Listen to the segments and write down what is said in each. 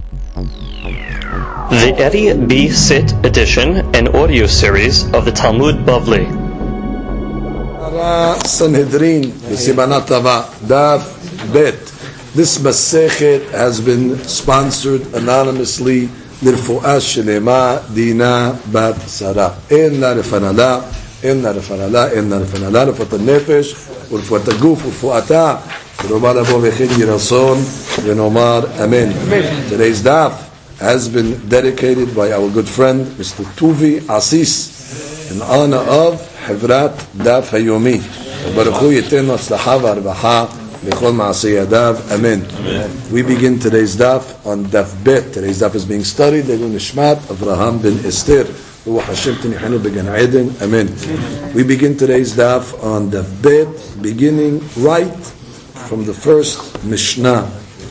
The Eddie B. Sit edition and audio series of the Talmud Bavli. Sanhedrin, Daf Bet. This Masechet has been sponsored anonymously. Lirfu'ah Shelema Dina Bat Sarah. Inna Refanala, Inna Refanala, Inna Refanala, Rufat al-Nefesh, Rufat al-Guf, Rufa'ata, Rufat al-Abo V'chin Yirason, Yenomar, Amen. Today's Daf has been dedicated by our good friend, Mr. Tuvi Asis, in honor of Hevrat Daf Hayomi. Baruch Hu Yiten Atzlacha V'Arbacha L'Chol Ma'aseh Yadav. Amen. We begin today's Daf on Daf Bet. Today's Daf is being studied. Le'ilui Nishmat Avraham ben Esther. Ruach Hashem Tinichanu Began Eden. Amen. We begin today's Daf on Daf Bet, beginning right from the first Mishnah.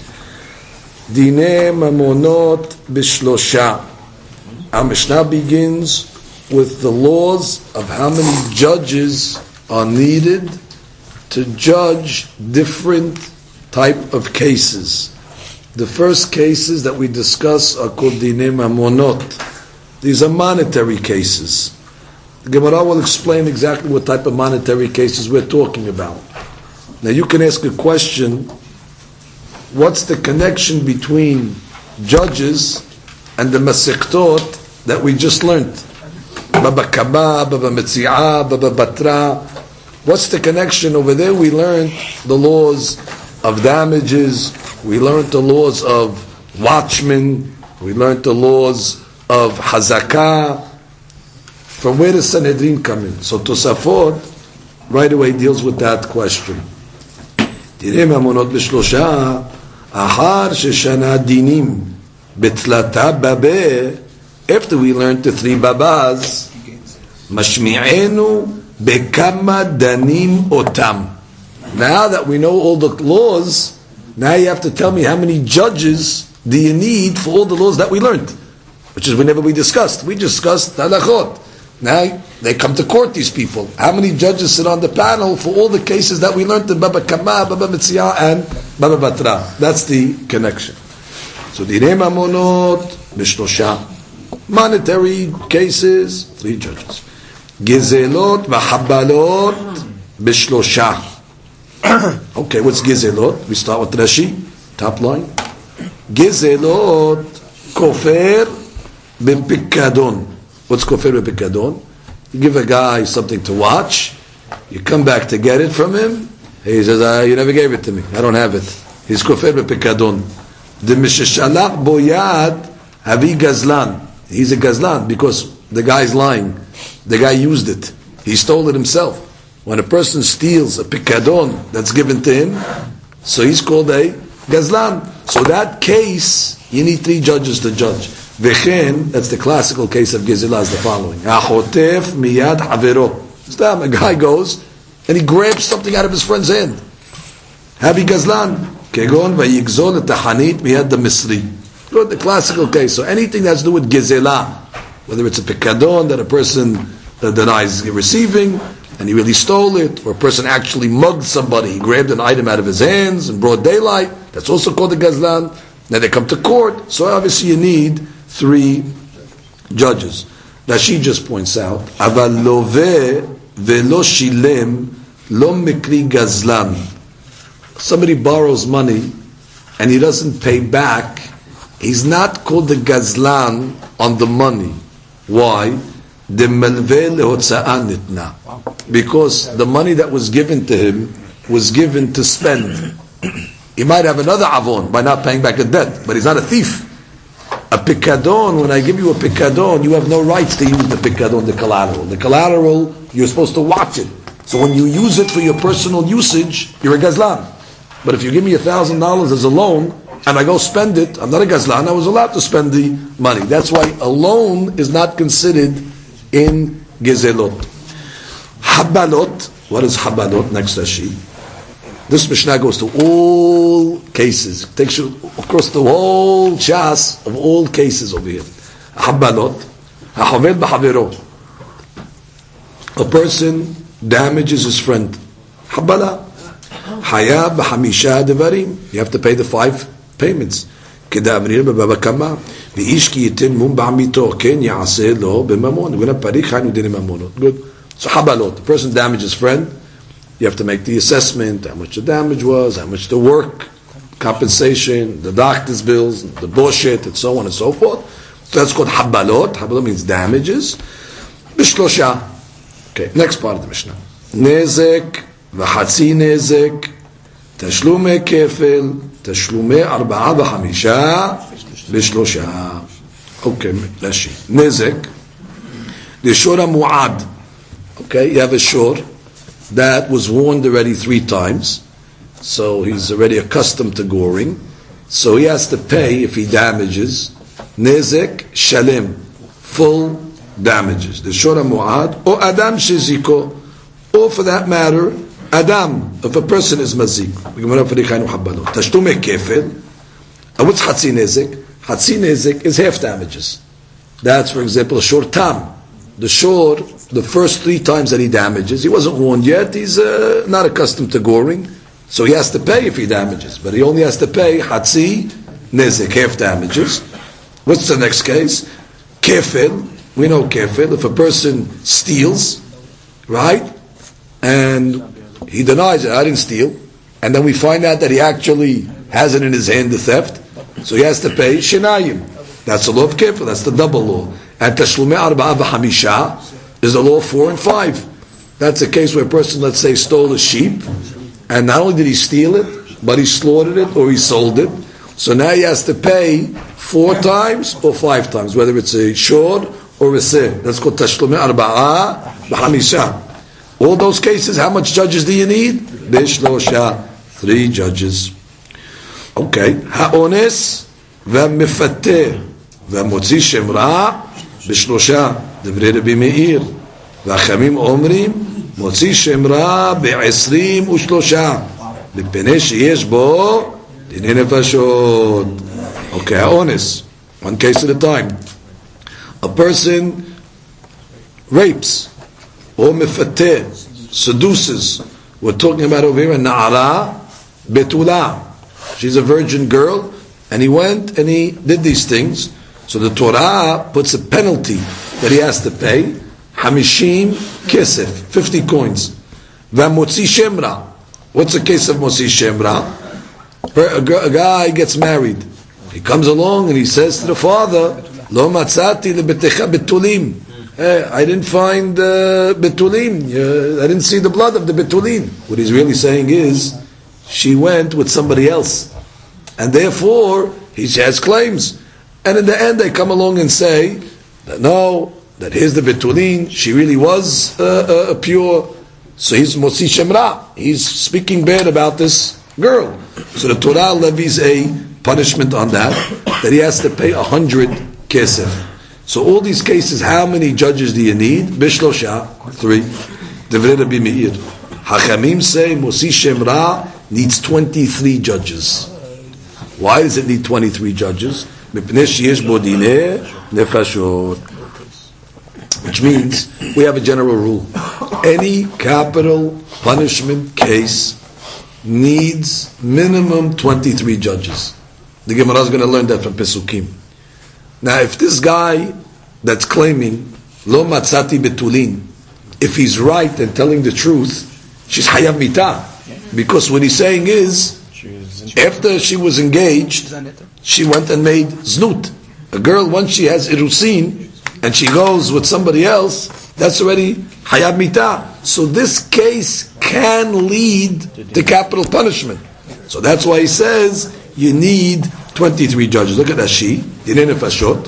Dinei Mamonot Bishlosha. Our Mishnah begins with the laws of how many judges are needed to judge different type of cases. The first cases that we discuss are called Dinei Mamonot. These are monetary cases. The Gemara will explain exactly what type of monetary cases we're talking about. Now you can ask a question, what's the connection between judges and the Masektot that we just learned? Baba Kaba, Baba Metzi'ah, Baba Batra. What's the connection over there? We learned the laws of damages. We learned the laws of watchmen. We learned the laws of Hazakah. From where does Sanhedrin come in? So Tosafot right away deals with that question. Dinei Mamonot Bishlosha Ahar Sheshana Dinim Betlata Babe. After we learned the three babas, Mashmi'enu Bekama Danim Otam. Now that we know all the laws, now you have to tell me how many judges do you need for all the laws that we learned, which is whenever we discussed. We discussed halachot. Now they come to court, these people. How many judges sit on the panel for all the cases that we learned in Baba Kama, Baba Metziah, and Baba Batra? That's the connection. So Dinei Mamonot Bishlosha. Monetary cases, 3 judges. Gezelot v'chabalot b'shlosha. Okay, what's gezelot? We start with Rashi, top line. Gezelot kofer b'pikadon. What's kofer b'pikadon? You give a guy something to watch, you come back to get it from him, he says, you never gave it to me, I don't have it. He's kofer b'pikadon. The misheshalach boyad havi gazlan. He's a gazlan because the guy's lying. The guy used it. He stole it himself. When a person steals a pikadon that's given to him, so he's called a gazlan. So that case, you need 3 judges to judge. Vechen, that's the classical case of gezilah, is the following. Hachotef miyad havero. A guy goes and he grabs something out of his friend's hand. Habi gazlan. Kegon vayigzol et tahanit miyad the misri. The classical case. So anything that has to do with gezelah, whether it's a pikadon that a person denies receiving and he really stole it, or a person actually mugged somebody, he grabbed an item out of his hands in broad daylight, that's also called a gazlan. Then they come to court, so obviously you need 3 judges. Now she just points out, aval loveh velo shilem lo mikri gazlan. Somebody borrows money and he doesn't pay back, he's not called the gazlan on the money. Why? Because the money that was given to him was given to spend. He might have another avon by not paying back a debt, but he's not a thief. A pikadon, when I give you a pikadon, you have no rights to use the pikadon, the collateral. The collateral, you're supposed to watch it. So when you use it for your personal usage, you're a gazlan. But if you give me $1,000 as a loan, and I go spend it, I'm not a gazlan, I was allowed to spend the money. That's why a loan is not considered in gezelot. Habalot, what is habalot? Next Rashi. This Mishnah goes to all cases. It takes you across the whole chas of all cases over here. Habalot, hahavel b'havero. A person damages his friend. Habala. Hayab b'hamisha devarim. You have to pay the 5 payments. כדאמרין בבבא קמא, ואיש כי ייתן מום בעמיתו, כן יעשה לו בממון. We're going to פריך היינו דיני ממונות. Good. So חבלות. The person damaged his friend. You have to make the assessment, how much the damage was, how much the work, compensation, the doctor's bills, the bullshit, and so on and so forth. So that's called habalot. Habalot means damages. Bishlosha. Okay, next part of the Mishnah. Nezek, v'chatzi nezek, tashlumei kefel, tashlumei arba'a v'chamisha, bishlosha. Okay, let's see. Nezek, the shor mu'ad. Okay, you have a shor that was warned already 3 times. So he's already accustomed to goring. So he has to pay if he damages. Nezek shalem, full damages. The shora mu'ad, or adam shiziko, or for that matter, adam, if a person is mazik. Tashtume kefel. What's hatzi nezek? Hatzi nezek is half damages. That's, for example, a shor tam. The shor, the first 3 times that he damages, he wasn't warned yet, he's not accustomed to goring. So he has to pay if he damages, but he only has to pay hatzi nezek, half damages. What's the next case? Kefil. We know kefil. If a person steals, right, and he denies it, I didn't steal, and then we find out that he actually has it in his hand, the theft, so he has to pay shinayim. That's the law of kefil. That's the double law. And tashlumei arba'a v'chamisha is the law of 4 and 5. That's a case where a person, let's say, stole a sheep. And not only did he steal it, but he slaughtered it or he sold it. So now he has to pay 4 times or 5 times, whether it's a shor or a seh. That's called tashlumei arba'a v'chamisha. All those cases, how much judges do you need? Bishlosha, 3 judges. Okay. Ha'ones v'mefateh v'motzi shem ra' bishlosha. Divrei Rabbi Meir. V'achamim omrim מוציא שם רע ב-23, מפני שיש בו דיני נפשות. Okay, האונס, 1 case at a time. A person rapes or מפתה, seduces. We're talking about over here a na'ara betula. She's a virgin girl, and he went and he did these things. So the Torah puts a penalty that he has to pay. Hamishim kesef, 50 coins. V'motzi shemra. What's the case of motzi shemra? A guy gets married. He comes along and he says to the father, Lo matzati lebetecha betulim. I didn't find betulim. I didn't see the blood of the betulim. What he's really saying is, she went with somebody else. And therefore, he has claims. And in the end, they come along and say, that no, that here's the betulin, she really was pure. So he's motzi shemra. He's speaking bad about this girl. So the Torah levies a punishment on that he has to pay 100 kesef. So all these cases, how many judges do you need? Bishlosha, 3. Divrei Rabbi Meir. Hachamim say motzi shemra needs 23 judges. Why does it need 23 judges? Mipnei sheyesh bo dinei nefashot. Which means we have a general rule. Any capital punishment case needs minimum 23 judges. The Gemara is going to learn that from Pesukim. Now, if this guy that's claiming lo matzati betulin, if he's right and telling the truth, she's hayab mitah. Because what he's saying is, after she was engaged, she went and made znut. A girl, once she has irusin, and she goes with somebody else, that's already hayab mitah. So this case can lead to capital punishment. So that's why he says you need 23 judges. Look at Rashi. Dinei nefashot.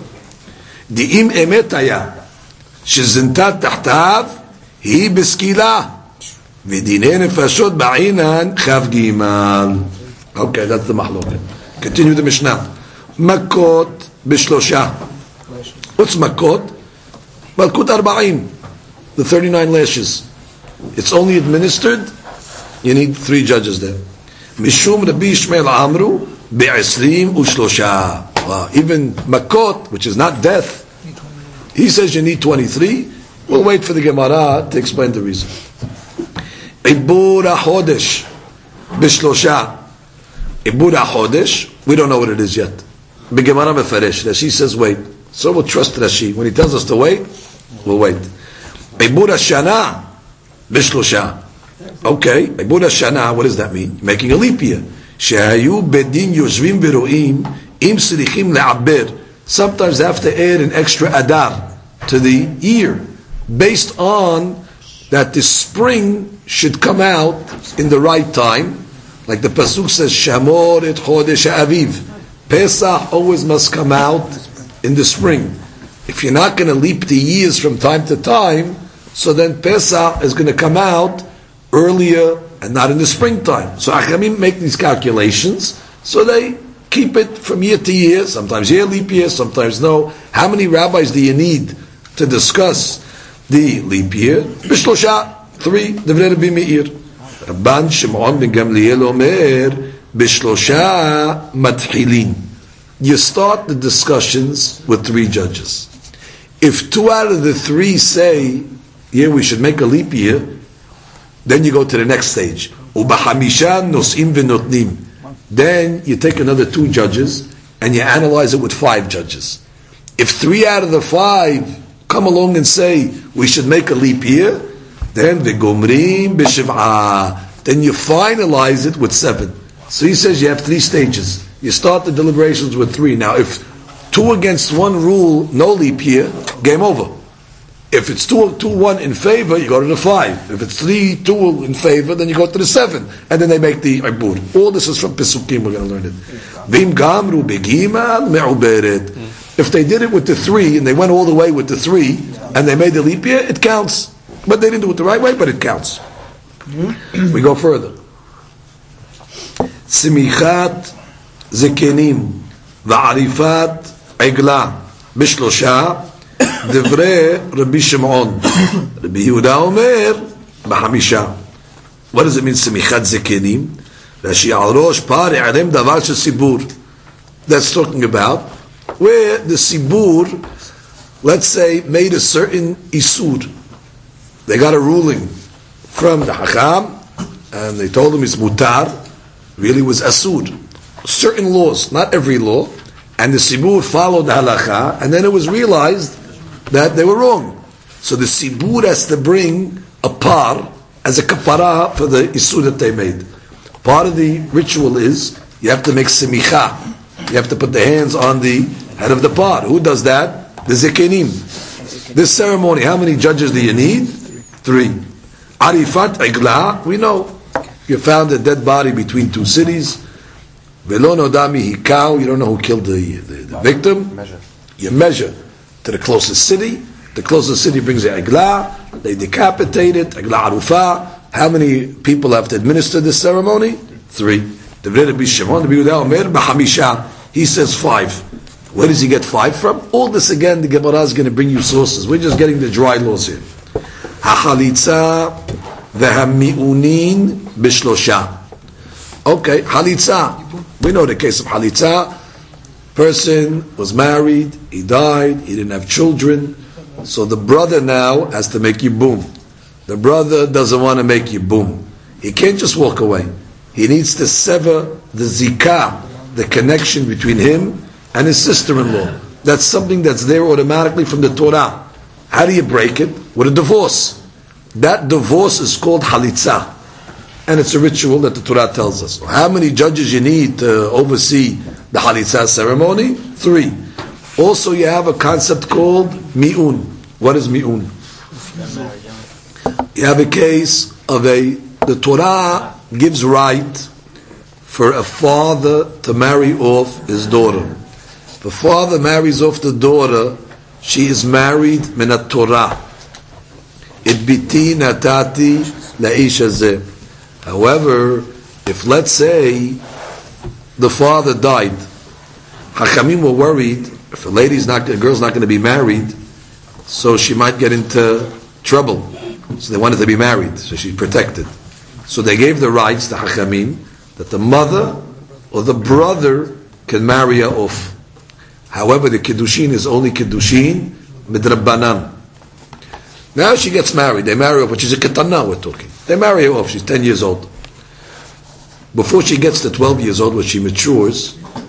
Di'im emet haya shezintat tahtav hi beskila v'dinei nefashot ba'inan chav gimal. Okay, that's the mahloket. Continue the Mishnah. Makot bishlosha. What's makot? Malkut arba'im, the 39 lashes. It's only administered, you need 3 judges there. Mishum Rabbi Yishmael Amru, be'esrim ushlosha. Even makot, which is not death, he says you need 23. We'll wait for the Gemara to explain the reason. Ibur HaChodesh, bishlosha. Ibur HaChodesh, we don't know what it is yet. B'gemara mefaresh. Rashi says wait. So we'll trust Rashi. When he tells us to wait, we'll wait. Ibur Hashana b'shlosha. Okay, Ibur Hashana, what does that mean? Making a leap year. Shehayu bedin yoshvim v'ro'im im sirichim le'aber. Sometimes they have to add an extra adar to the year, based on that the spring should come out in the right time. Like the pasuk says, Shamor et chodesh aviv. Pesach always must come out in the spring. If you're not going to leap the years from time to time, so then Pesach is going to come out earlier and not in the springtime. So Achamim make these calculations, so they keep it from year to year, sometimes year leap year, sometimes no. How many rabbis do you need to discuss the leap year? Bishlosha, 3, Devrei Rabbi Meir. Rabban Shimon ben Gamliel Omer, Bishlosha matchilin. You start the discussions with 3 judges. If 2 out of the 3 say, yeah, we should make a leap year, then you go to the next stage. Ubahamishan nosim v'notnim. Then you take another 2 judges and you analyze it with 5 judges. If 3 out of the 5 come along and say we should make a leap year, then v'gomrim b'shiv'ah. Then you finalize it with 7. So he says you have 3 stages. You start the deliberations with 3. Now, if 2 against 1 rule, no leap year, game over. If it's 2-1 in favor, you go to the 5. If it's 3-2 in favor, then you go to the 7. And then they make the ibur. All this is from Pesukim, we're going to learn it. Vim gamru begimal me'uberet. If they did it with the 3, and they went all the way with the 3, and they made the leap year, it counts. But they didn't do it the right way, but it counts. We go further. Simichat zekenim va'arifat igla bishlosha Devrei Rabbi Shimon. Rabbi Yehuda Omer b'hamisha. What does it mean? Simichat zekenim. Rashi al rosh pari alem davar shesibur. That's talking about where the sibur, let's say, made a certain isur. They got a ruling from the Hakam, and they told him it's mutar. Really was asur. Certain laws, not every law. And the sibur followed the halacha, and then it was realized that they were wrong. So the sibur has to bring a par as a kapara for the isur that they made. Part of the ritual is you have to make semicha. You have to put the hands on the head of the par. Who does that? The zekenim. This ceremony, how many judges do you need? 3. Arifat igla, we know. You found a dead body between 2 cities. Velo nodami hikau, you don't know who killed the victim. You measure to the closest city. The closest city brings the igla. They decapitate it. Igla arufa. How many people have to administer this ceremony? 3. He says 5. Where does he get 5 from? All this again, the Gemara is going to bring you sources. We're just getting the dry laws here. Hachalitza v'hami'unin b'shlosha. Okay, halitza. We know the case of halitza. Person was married, he died, he didn't have children, so the brother now has to make yibum. The brother doesn't want to make yibum. He can't just walk away. He needs to sever the zikah, the connection between him and his sister-in-law. That's something that's there automatically from the Torah. How do you break it? With a divorce. That divorce is called halitza. And it's a ritual that the Torah tells us. How many judges you need to oversee the halitza ceremony? 3. Also you have a concept called mi'un. What is mi'un? You have a case of the Torah gives right for a father to marry off his daughter. If a father marries off the daughter, she is married minat Torah. It biti natati la'ish hazeh. However, if let's say the father died, Hachamim were worried if a girl's not going to be married, so she might get into trouble. So they wanted to be married, so she's protected. So they gave the rights to Hachamim that the mother or the brother can marry her off. However, the kiddushin is only kiddushin midrabbanan. Now she gets married. They marry her off, but she's a ketana, we're talking. They marry her off. She's 10 years old. Before she gets to 12 years old, when she matures,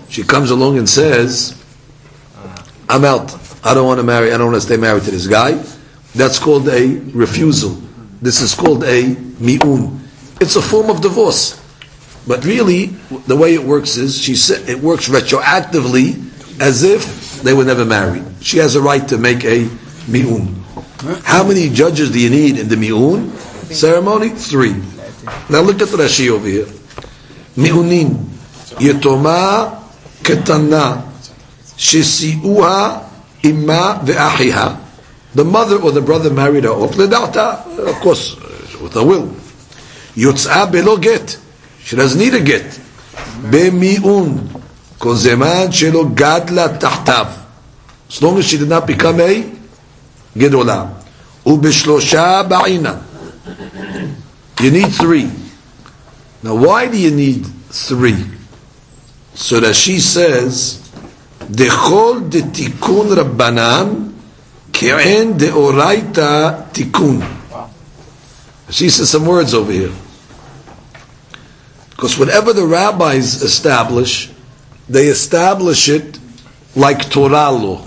she comes along and says, I'm out. I don't want to marry. I don't want to stay married to this guy. That's called a refusal. This is called a mi'un. It's a form of divorce. But really, the way it works is, she said it works retroactively as if they were never married. She has a right to make a mi'un. How many judges do you need in the mi'un ceremony? 3. Now look at Rashi over here. Mi'unin yetoma ketana shesi'uha imma ve'achiha. The mother or the brother married her off ledata, of course, with a will. Yotz'a belo get. She doesn't need a get. Bemi'un kol zeman shelo gadla tahtav. As long as she did not become a gedola. Ubishlosha ba'ina. You need 3. Now why do you need 3? So that she says, Dechol de tikun rabbanan Ke'en de oraita tikun. She says some words over here. Because whatever the rabbis establish, they establish it like Torah law.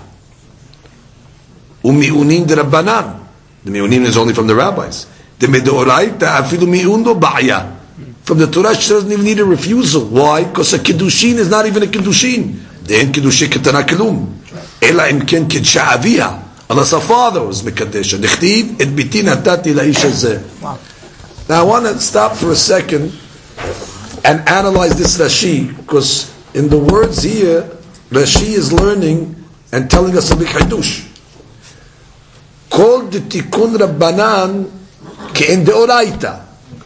Umi'unin de rabbanan. The mi'unin is only from the rabbis. The medoraita afilu mi'undo ba'ya. From the Torah, she doesn't even need a refusal. Why? Because a kiddushin is not even a kiddushin. De'en kiddushin ketana kelum. Ela im ken kidsha aviha. Unless her father was Mekadesh. Nechtiv et biti natati la'ish hazeh. Now I want to stop for a second and analyze this Rashi, because in the words here, Rashi is learning and telling us a big hadush. Called the Tikkun Rabbanan ke'en deoraita.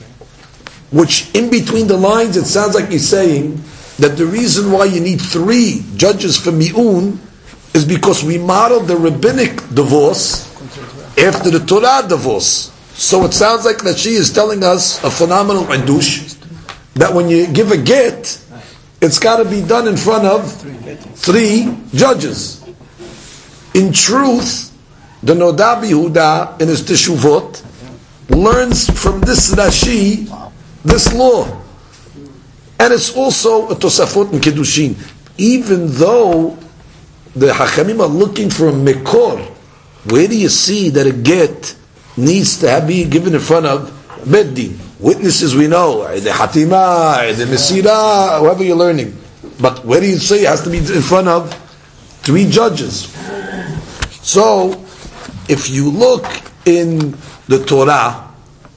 Which in between the lines it sounds like he's saying that the reason why you need 3 judges for mi'un is because we modeled the rabbinic divorce after the Torah divorce. So it sounds like that she is telling us a phenomenal hadush, that when you give a get, it's got to be done in front of 3 judges. In truth, the Noda B'Yehuda in his Teshuvot learns from this Rashi this law, and it's also a Tosafot in Kiddushin. Even though the Hachamim are looking for a Mekor, where do you see that a get needs to be given in front of Beddin? Witnesses we know, the Hatima, the Mesira, whoever you're learning. But where do you say it has to be in front of 3 judges? So, if you look in the Torah,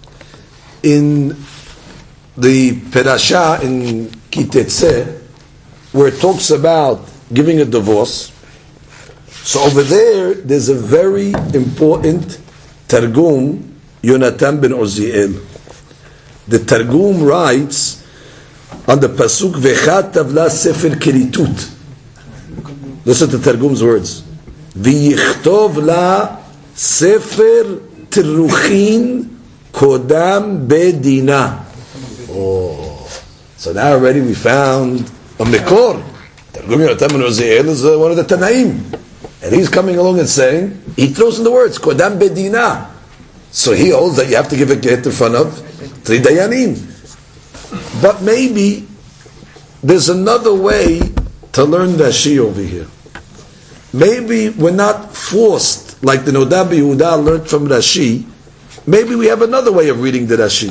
in the Perasha in Kitetse, where it talks about giving a divorce, so over there's a very important Targum, Yonatan ben Uziel. The Targum writes on the Pasuk, V'chat tavla sefer keritut. Listen to Targum's words. V'yichtov la sefer tiruchin kodam bedina. Oh, so now already we found a Mekor. Targum Yonatan ben Uziel is one of the Tanaim. And he's coming along and saying, he throws in the words, Kodam Bedina. So he holds that you have to give a get in front of 3 Dayanim. But maybe there's another way to learn Rashi over here. Maybe we're not forced, like the Noda B'Yehuda learned from Rashi. Maybe we have another way of reading the Rashi.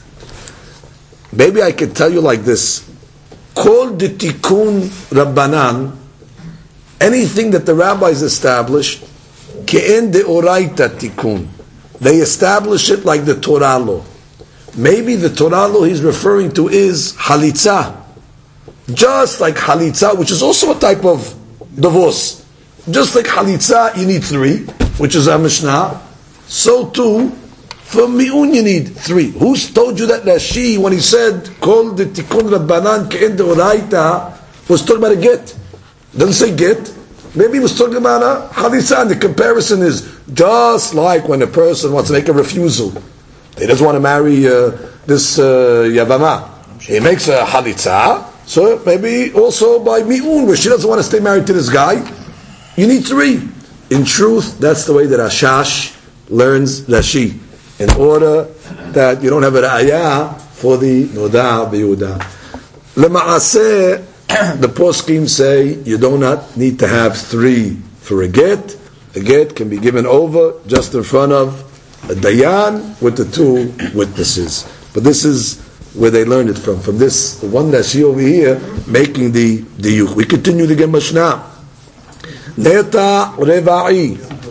Maybe I could tell you like this. Kol de Tikkun Rabbanan, anything that the rabbis established, ke'en deoraita tikkun, they establish it like the Torah law. Maybe the Torah law he's referring to is halitza, just like halitza, which is also a type of divorce. Just like halitza, you need 3, which is our Mishnah. So too, for mi'un you need 3. Who's told you that Rashi, when he said kol de tikkun rabbanan ke'en deoraita, was talking about a get? Doesn't say get. Maybe he was talking about a halitza, and the comparison is just like when a person wants to make a refusal. He doesn't want to marry this Yavama. He makes a halitza, so maybe also by mi'un, where she doesn't want to stay married to this guy, you need 3. In truth, that's the way that Ashash learns Rashi, in order that you don't have a ra'ayah for the Noda B'Yehuda. Lema'aseh, the poskim say you do not need to have 3 for a get. A get can be given over just in front of a dayan with the 2 witnesses. But this is where they learned it from. From this one Rashi over here making the yuk. We continue the Gemash now. Neta reva'i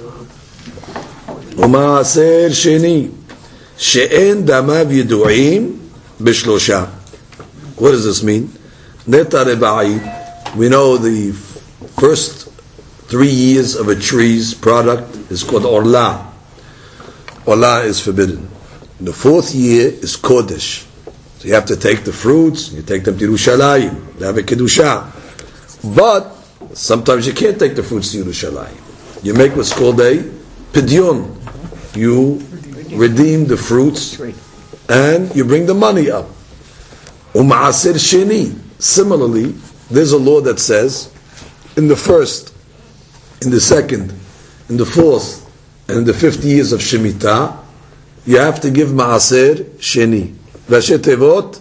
umaaser sheni she'en damav yidu'im b'shlosha. What does this mean? Neta reva'i. We know the first 3 years of a tree's product is called orla. Orla is forbidden. The 4th year is kodesh. So you have to take the fruits, you take them to Yerushalayim, they have a kedusha. But sometimes you can't take the fruits to Yerushalayim. You make what's called a pidyon. You redeem the fruits and you bring the money up. Uma'asir sheni. Similarly, there's a law that says in the 1st, in the 2nd, in the 4th, and in the 5th years of Shemitah, you have to give ma'asir sheni. Rashi Tevot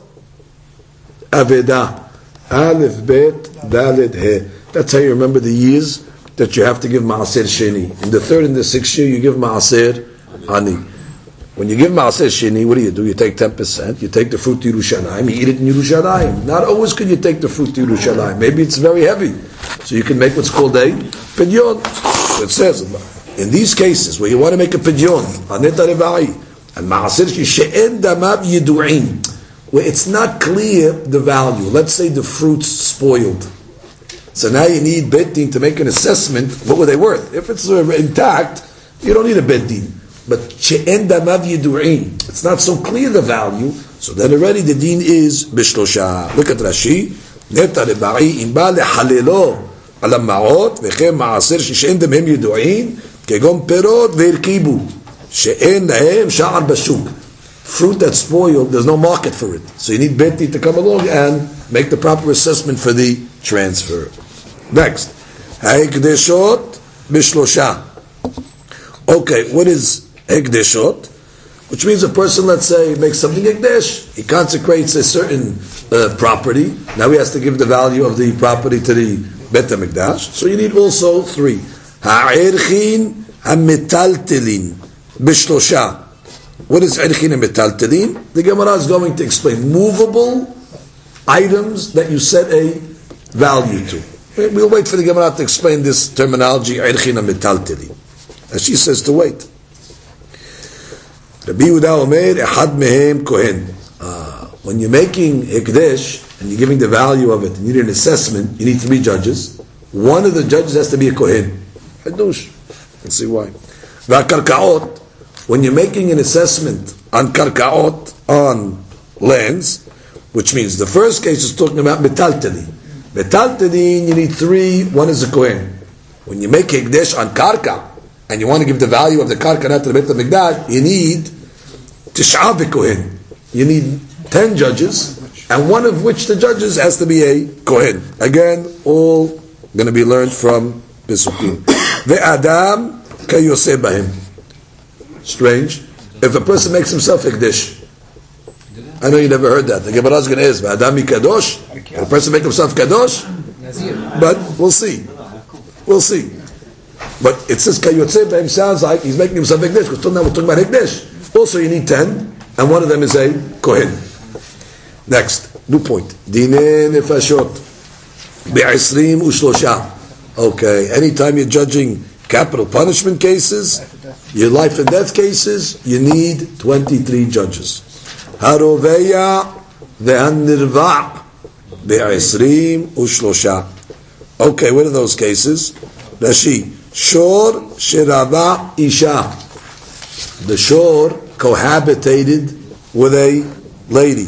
Aveda Aleph Bet Daled He. That's how you remember the years that you have to give Ma'aser Sheni. In the 3rd and the 6th year you give Ma'aser Ani. When you give Ma'aser Sheni, what do? You take 10%, you take the fruit to Yerushalayim, you eat it in Yerushalayim. Not always can you take the fruit to Yerushalayim. Maybe it's very heavy. So you can make what's called a Pidyon. It says in these cases where you want to make a Pidyon, Aneta Reva'i, and Ma'asir she'en damav yidu'in, where it's not clear the value. Let's say the fruit's spoiled. So now you need bet din to make an assessment. What were they worth? If it's intact, you don't need a bet din. But she'en damav yidu'in, it's not so clear the value. So then already the din is b'shlosha. Look at Rashi. Neta reba'i imba lehalelo ala ma'ot v'chem ma'asir she'en damhem yidu'in kegon perot ve'irkibu. She'en lahem sha'ar bashuk. Fruit that's spoiled, there's no market for it. So you need Beti to come along and make the proper assessment for the transfer. Next. Ha'ekdeshot b'shlosha. Okay, what is hekdeshot? Which means a person, let's say, makes something hekdesh. He consecrates a certain property. Now he has to give the value of the property to the Bet HaMikdash. So you need also 3. Ha'erchin ha'metaltelin. Bishlosha. What is erchin and metaltelin? The Gemara is going to explain movable items that you set a value to. We'll wait for the Gemara to explain this terminology, erchin and metaltelin. As she says to wait. Rabbi Yehuda Omer, Ehad mehem kohen. When you're making hekdesh and you're giving the value of it, and you need an assessment, you need 3 judges. One of the judges has to be a kohen. Hadush. Let's see why. V'akarkaot. When you're making an assessment on karkaot, on lands, which means the first case is talking about metaltelin. Metaltelin, you need 3, one is a kohen. When you make hekdesh on karka, and you want to give the value of the karka not to the Beit HaMikdash, you need tish'ah b'kohen. You need 10 judges, and one of which the judges has to be a kohen. Again, all going to be learned from Pesukim. Ve'adam kayoseh bahim. Strange. If a person makes himself hekdesh, I know you never heard that. The Gemara is going to ask, "Adam kadosh." Can a person make himself kadosh? But we'll see. We'll see. But it says kayotze b'hem sounds like he's making himself hekdesh. Because now we're talking about hekdesh. Also, you need 10, and one of them is a kohen. Next, new point. Dinei nefashot be'esrim u'shlosha. Okay. Anytime you're judging capital punishment cases, your life and death cases, you need 23 judges. Haroveya ve'hanirva' be'esrim u'shlosha. Okay, what are those cases? Rashi, shor sherava isha. The shor cohabitated with a lady.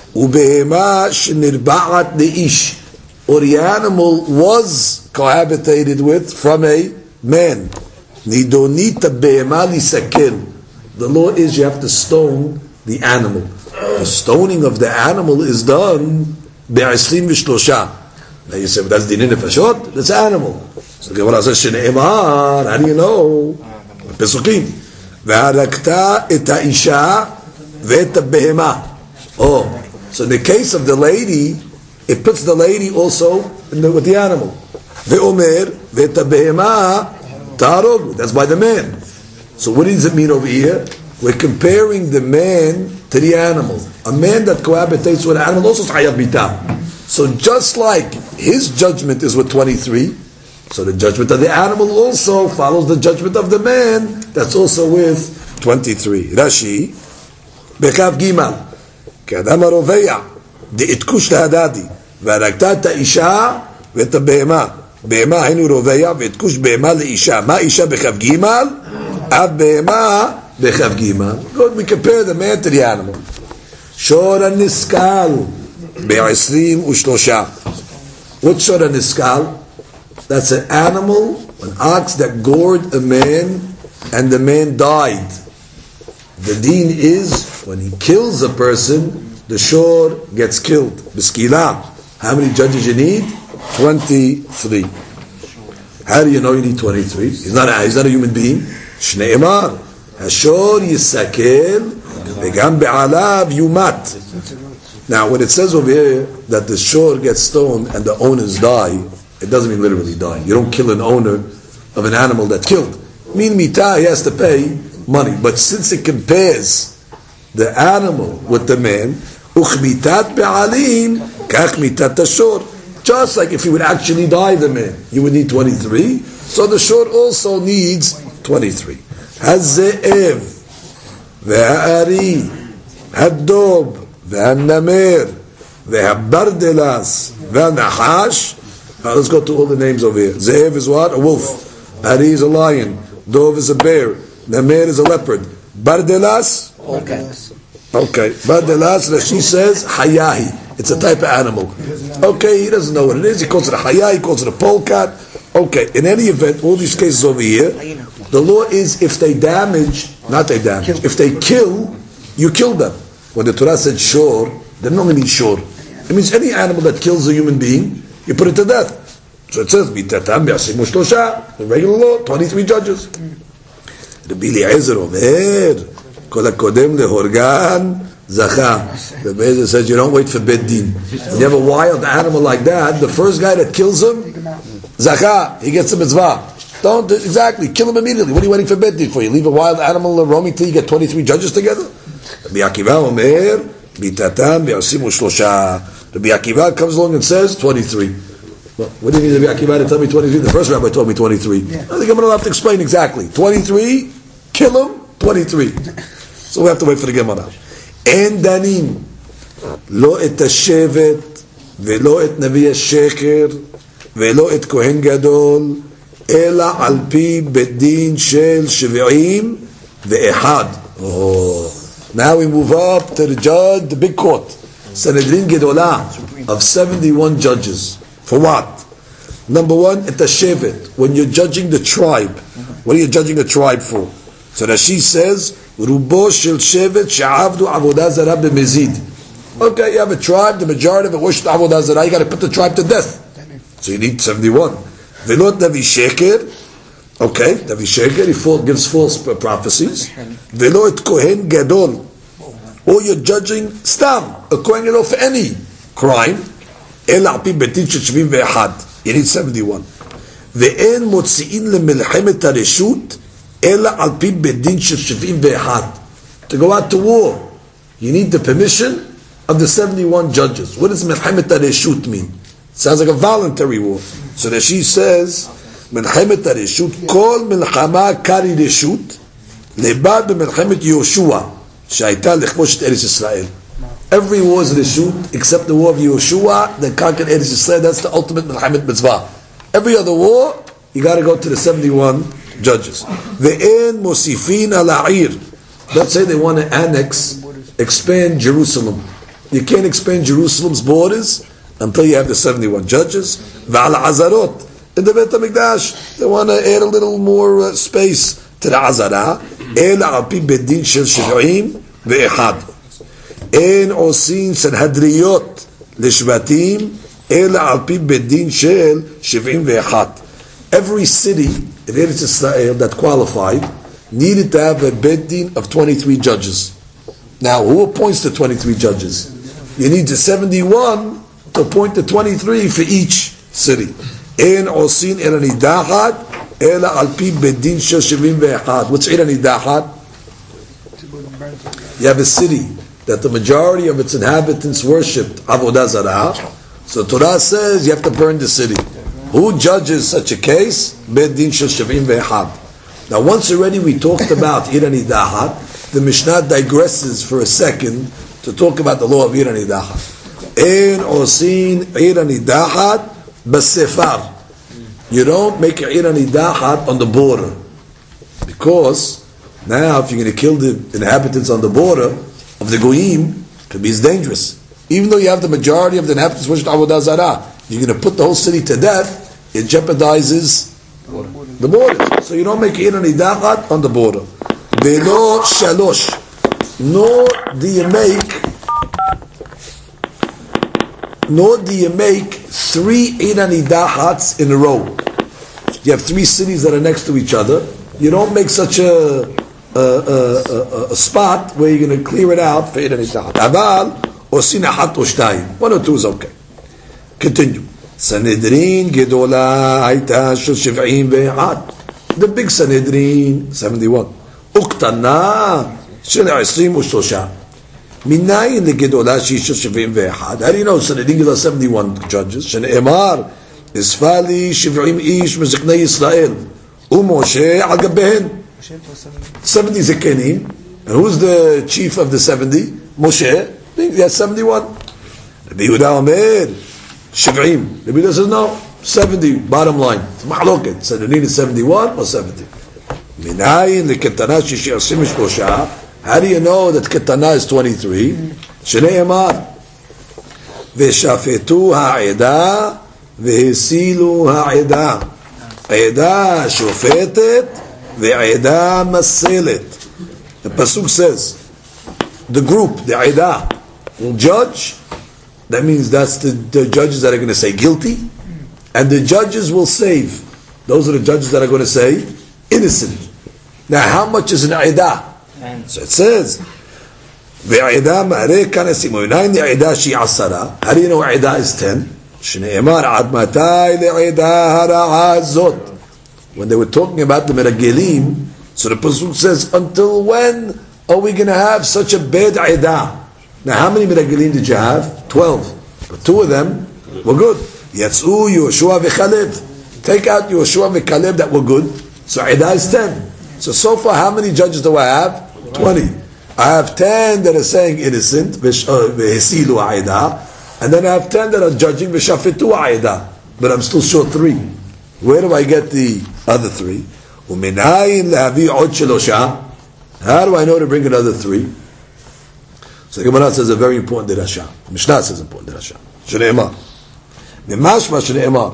Ubehema shenirba'at leish. Or the animal was cohabitated with from a man. Nidonita behema lisakel. The law is you have to stone the animal. The stoning of the animal is done be'asrim v'shlosha. Now you say, well, that's dinin nefashot? That's animal. So the Gemara says, shene'emar, how do you know? Pesukim. V'harakta et ha'isha ve'et ha'behema. Oh, so in the case of the lady, it puts the lady also with the animal. Ve'omer ve'tabehema tarogu. That's by the man. So what does it mean over here? We're comparing the man to the animal. A man that cohabitates with an animal also is hayav mitah. So just like his judgment is with 23, so the judgment of the animal also follows the judgment of the man that's also with 23. Rashi, Bekav Gimal, Kadam Roveya, De'itkush Lahadadi, Varaktat Isha, Veta Behema, Behema Hinu Roveya, Ve'itkush Behema Leisha. Ma Isha Bekav Gimal, Av Behema Bekav Gimal. Good, we compare the man to the animal. Shora Niskal, Be'isrim Ushlosha. What's Shora Niskal? That's an animal, an ox that gored a man and the man died. The deen is, when he kills a person, the shor gets killed. Biskila. How many judges you need? 23. How do you know you need 23? He's not a human being. Shneimar. Hashor yisakel vegam be'alav yumat. Now, when it says over here that the shor gets stoned and the owners die, it doesn't mean literally die. You don't kill an owner of an animal that's killed. Mean mitah, he has to pay money. But since it compares the animal with the man, uchmitat be'alim kach mitat hashor. Just like if you would actually die the man, you would need 23. So the shor also needs 23. Haze'ev ve'ari haddob ve'anamer ve'habardelas ve'nahash. Now let's go to all the names over here. Ze'ev is what? A wolf. Ari is a lion. Dov is a bear. Namer is a leopard. Bardelas? Okay. Bardelas, Rashi says, hayahi. It's a type of animal. Okay, he doesn't know what it is. He calls it a hayah, he calls it a polecat. Okay, in any event, all these cases over here, the law is if they damage, if they kill, you kill them. When the Torah said shor, they don't only mean shor. It means any animal that kills a human being, you put it to death. So it says, Bitatam Yasimu Shlosha, the regular law, 23 judges. Rabbi Eliezer Omer, Kol HaKodem LeHorgan Zacha. Rabbi Eliezer says, you don't wait for Beit Din. You have a wild animal like that, the first guy that kills him, Zacha, he gets a mitzvah. Don't, exactly, kill him immediately. What are you waiting for Beit Din for? You leave a wild animal roaming till you get 23 judges together? Rabbi Akiva Omer, Bitatam Yasimu Shlosha. Rabbi Akiva comes along and says 23. Well, what do you need Rabbi Akiva to tell me 23? The first rabbi told me 23. Yeah. I think I'm going to have to explain exactly. 23, kill him, 23. So we have to wait for the Gemara. En danim lo et hashevet velo et navi hasheker velo et kohen gadol ela al pi bedin shel shev'im ve'ehad. Oh. Now we move up to the judge, the big court. Sanhedrin Gedolah of 71 judges. For what? Number one, at the shevet, when you're judging the tribe. What are you judging a tribe for? So Rashi says, Rubo shel shevet she'avdu avodah zarah b'mezid. Okay, you have a tribe, the majority of it worshipped avodah zarah, you got to put the tribe to death. So you need 71. Velot navi sheker. Okay, navi sheker, he gives false prophecies. Velot kohen gadol. Or you're judging stam, a kohen gadol for any crime. You need 71. ואין מוציאים למלחמת הרשות אלא על פי בית דין של 71. To go out to war, you need the permission of the 71 judges. What does מלחמת הרשות mean? Sounds like a voluntary war. So that she says, מלחמת הרשות, כל מלחמה קרי רשות, לבד במלחמת יהושע, שהייתה לכבוש את ארץ ישראל. Every war is reshut except the war of Yehoshua that conquered Eretz Yisrael. That's the ultimate Melchamet Mitzvah. Every other war, you got to go to the 71 judges. Ve'en mosifin ala'ir. Let's say they want to expand Jerusalem. You can't expand Jerusalem's borders until you have the 71 judges. Ve'al azarot. In the Beit HaMikdash, they want to add a little more space to the azara. El al-pi bedin shel shiv'im ve'echad. אין עושים סנהדריות לשבטים אלא על פי בית דין של 71. Every city in Eretz Israel that qualified needed to have a beit din of 23 judges. Now, who appoints the 23 judges? You need the 71 to point to 23 for each city. אין עושים אלא נידחת, אלא על פי בית דין של 71. What's אלא נידחת? You have a city that the majority of its inhabitants worshipped Avodah Zarah. So Torah says you have to burn the city. Who judges such a case? Beit Din Shel 71. Now once already we talked about Ir Nidahat, the Mishnah digresses for a second to talk about the law of Ir Nidahat. En osin Ir Nidahat basefar. You don't make Ir Nidahat on the border. Because now if you're going to kill the inhabitants on the border of the Goyim, it could be dangerous. Even though you have the majority of the inhabitants worship Avodah Zarah, you're going to put the whole city to death, it jeopardizes the borders. So you don't make Ir Nidahat on the border. Velo shalosh. Nor do you make 3 Ir Nidahats in a row. You have 3 cities that are next to each other. You don't make such a spot where you're going to clear it out for Ir Nidahat. Aval osin ahat o shtayim. 1 or 2 is okay. Continue. Sanhedrin gedola hayta shel 71. The big Sanhedrin 71. Uqtana shel 23. Minayin legedola shel 71. How do you know Sanhedrin gedola 71 judges? Shene'emar isfali 70 ish mezeknei Yisrael uMoshe al gabehen. 70 zekenim. And who's the chief of the 70? Moshe. He has 71. Rabbi Yehuda Omer 70. Rabbi Yehuda says no, 70. Bottom line. It's mahloket. Sanhedrin is 71 or 70. Minayin leketana shishi 23. How do you know that ketana is 23? Shene'emar veshafetu ha'eda vehesilu ha'eda. Eda shofetet ve'eda maselet. The pasuk says the group, the eda, will judge. That means that's the judges that are going to say guilty, and the judges will save. Those are the judges that are going to say innocent. Now, how much is an eda? So it says, "Ve'ida ma'areh kanasimu." Nine the eda shi asara. How do you know eda is 10? Shneimar ad matai le'ida hara'a zot. When they were talking about the meragelim, so the pasuk says, "Until when are we going to have such a bad eda?" Now, how many meragelim did you have? 12. But 2 of them were good. Yatsu Yoshua v'Kaleb. Take out Yoshua v'Kaleb that were good. So eda is 10. So far, how many judges do I have? 20. I have 10 that are saying innocent, v'hesilu a'ida, and then I have 10 that are judging v'shafetu a'ida. But I'm still short 3. Where do I get the other 3? U'minayin lehavi od shelosha. How do I know to bring another 3? So the Gemara says a very important dirasha. Mishnah says important dirasha. Shneimar. Mimashma shneimar.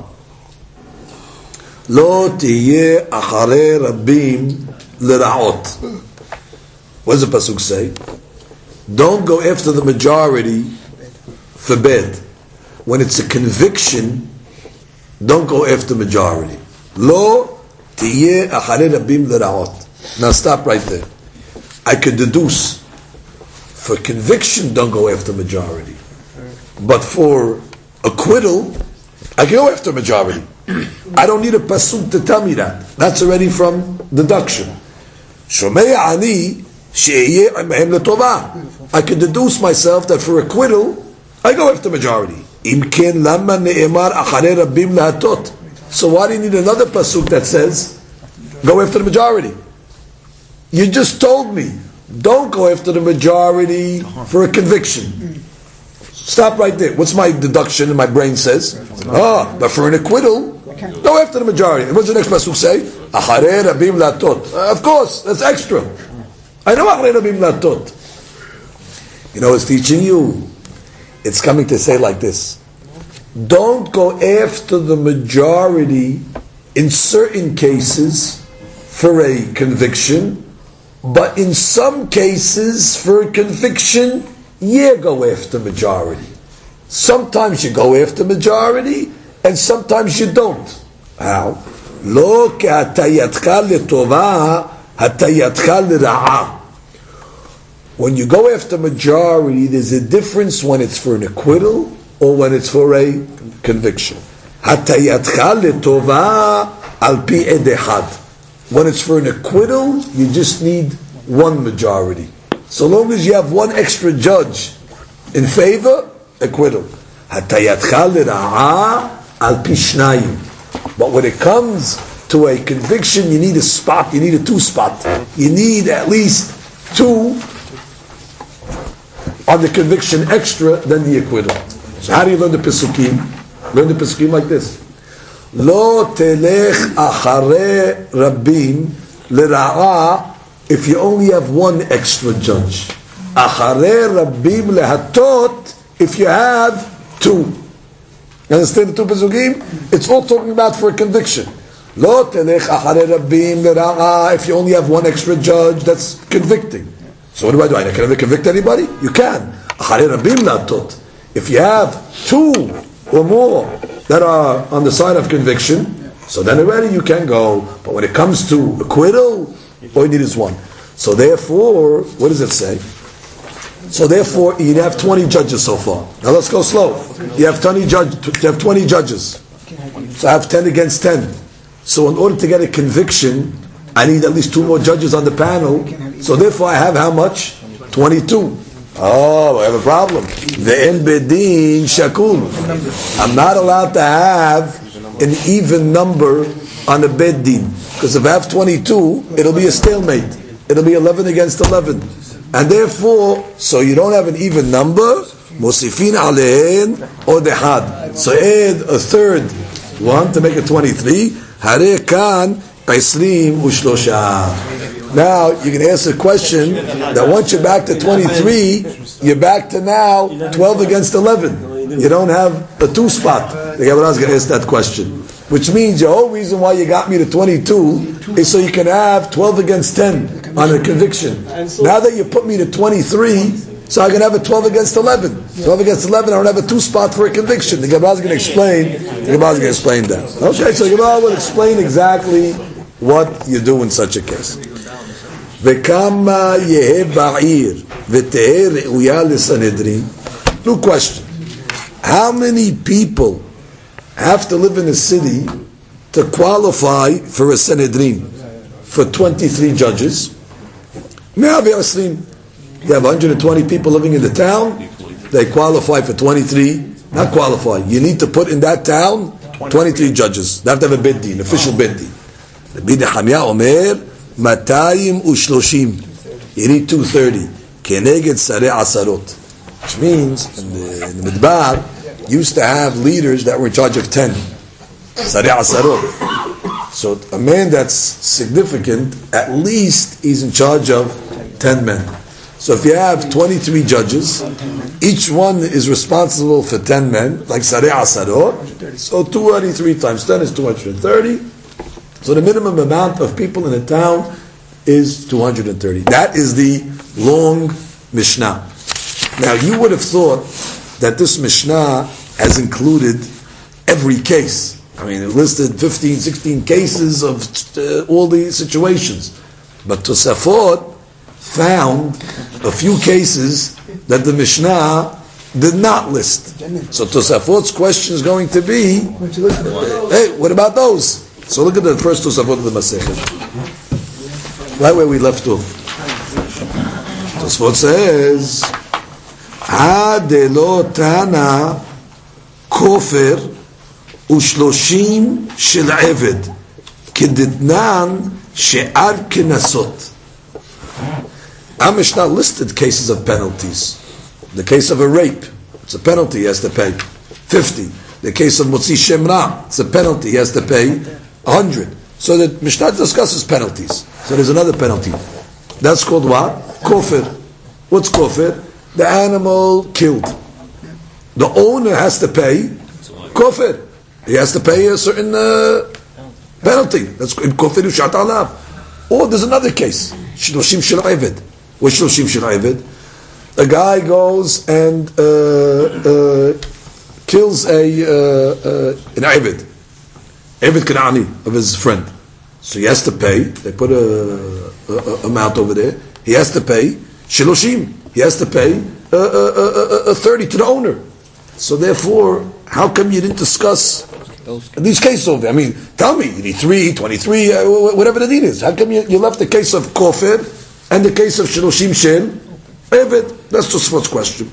Lo tiyeh acharei rabim l'ra'ot. What does the pasuk say? Don't go after the majority for bad. When it's a conviction, don't go after majority. Lo tiyeh acharei rabim l'ra'ot. Now stop right there. I could deduce. For conviction, don't go after majority. But for acquittal, I can go after majority. I don't need a pasuk to tell me that. That's already from deduction. Shomei ani she'yeh imehem letovah. I can deduce myself that for acquittal, I go after majority. Im ken lama ne'emar acharei rabim lahatot. So why do you need another pasuk that says, go after the majority? You just told me, don't go after the majority for a conviction. Stop right there. What's my deduction? And my brain says, but for an acquittal, go after the majority. What's the next pasuk say? Acharei rabim latot. Of course, that's extra. I know acharei rabim latot. You know, it's teaching you. It's coming to say like this: don't go after the majority in certain cases for a conviction. But in some cases, for a conviction, you go after majority. Sometimes you go after majority, and sometimes you don't. How? Lo k'hatayatcha letovah, hatayatcha l'ra'ah. When you go after majority, there's a difference when it's for an acquittal or when it's for a conviction. Hatayatcha letova al pi ed echad. When it's for an acquittal, you just need one majority. So long as you have one extra judge in favor, acquittal. Hatayatcha lera'a al pi shnayim. But when it comes to a conviction, you need a spot, you need a two spot. You need at least two on the conviction extra than the acquittal. So how do you learn the Pesukim? Learn the Pesukim like this. Lo telech acharei rabbim lera'a, if you only have one extra judge. Acharei rabbim lehatot, if you have two. You understand the two Pesukim? It's all talking about for a conviction. Lo telech acharei rabbim lera'a, if you only have one extra judge, that's convicting. So what do? I can never convict anybody? You can. Acharei rabbim lehatot. If you have two or more that are on the side of conviction, so then already you can go. But when it comes to acquittal, all you need is one. So therefore, what does it say? So therefore, you have 20 judges so far. Now let's go slow. You have 20 judges. So I have 10 against 10. So in order to get a conviction, I need at least two more judges on the panel. So therefore, I have how much? 22. Oh, I have a problem. Ve'en bedin shakul. I'm not allowed to have an even number on a beddin, because if I have 22, it'll be a stalemate. It'll be 11 against 11, and therefore, so you don't have an even number. Mosifin alein or dehad. So add a third one to make it 23. Harei kan 20 ushlosha. Now you can ask a question that once you're back to 23, you're back to now 12 against 11. You don't have a two spot. The Gemara is going to ask that question, which means the whole reason why you got me to 22 is so you can have 12 against 10 on a conviction. Now that you put me to 23, so I can have a 12 against 11. 12 against 11, I don't have a two spot for a conviction. The Gemara is going to explain. That. Okay, so the Gemara will explain exactly what you do in such a case. V'kama yehe ba'ir v'tehe re'uya l'sanedrin. New question. How many people have to live in a city to qualify for a Sanhedrin? For 23 judges. You have 120 people living in the town. They qualify for 23. Not qualify. You need to put in that town 23 judges. They have to have a bed din, official bed din. Rabbi Nehemiah Omer 230. You need 230. Keneged sarei asarot. Which means in the Midbar used to have leaders that were in charge of 10. Sarei asarot. So a man that's significant, at least he's in charge of 10 men. So if you have 23 judges, each one is responsible for 10 men, like sarei asarot. So 283 times 10 is 230. So the minimum amount of people in a town is 230. That is the long Mishnah. Now you would have thought that this Mishnah has included every case. I mean, it listed 15, 16 cases of all the situations. But Tosafot found a few cases that the Mishnah did not list. So Tosafot's question is going to be, hey, what about those? So look at the first Tosafot of the Masechet. Right where we left off. Tosafot says, Adelo Tana Kofer Ushloshim Shel Eved Kedidnan She'ar Kenasot. Our Mishnah listed cases of penalties. The case of a rape, it's a penalty, he has to pay 50. The case of Motzi Shemra, it's a penalty, he has to pay 100. So the Mishnah discusses penalties. So there's another penalty. That's called what? Kofir. What's kofir? The animal killed. The owner has to pay kofir. He has to pay a certain penalty. That's kofir ushat alav. Or there's another case. Shloshim shel eved. What's shloshim shel eved? A guy goes and kills an eved. Eved Kanani of his friend. So he has to pay. They put a amount over there. He has to pay Shiloshim. He has to pay 30 to the owner. So therefore, how come you didn't discuss these cases over there? I mean, tell me, you need 3, 23, whatever the need is. How come you left the case of kofir and the case of shiloshim shel eved? That's Tosfot's question.